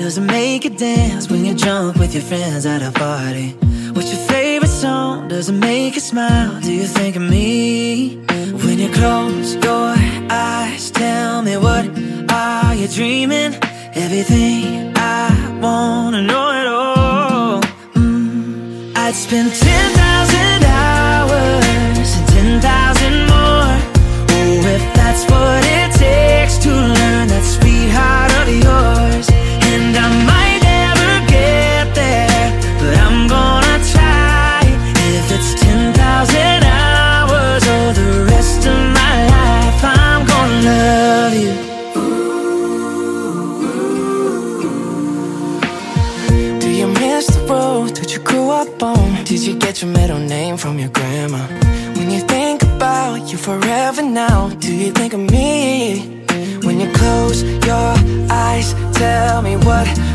does it make you dance when you're drunk with your friends at a party? What's your favorite song? Does it make you smile? Do you think of me? When you close your eyes, tell me, what are you dreaming? Everything I wanna know it all. I'd spend 10,000 hours and 10,000 more. Oh, if that's what it takes to learn that sweetheart of yours. And I might never get there, but I'm gonna try. If it's 10,000 hours or the rest of my life, I'm gonna love you. Do you miss the road that you grew up on? Did you get your middle name from your grandma? When you think about you forever now, do you think of me? When you close your eyes, tell me, what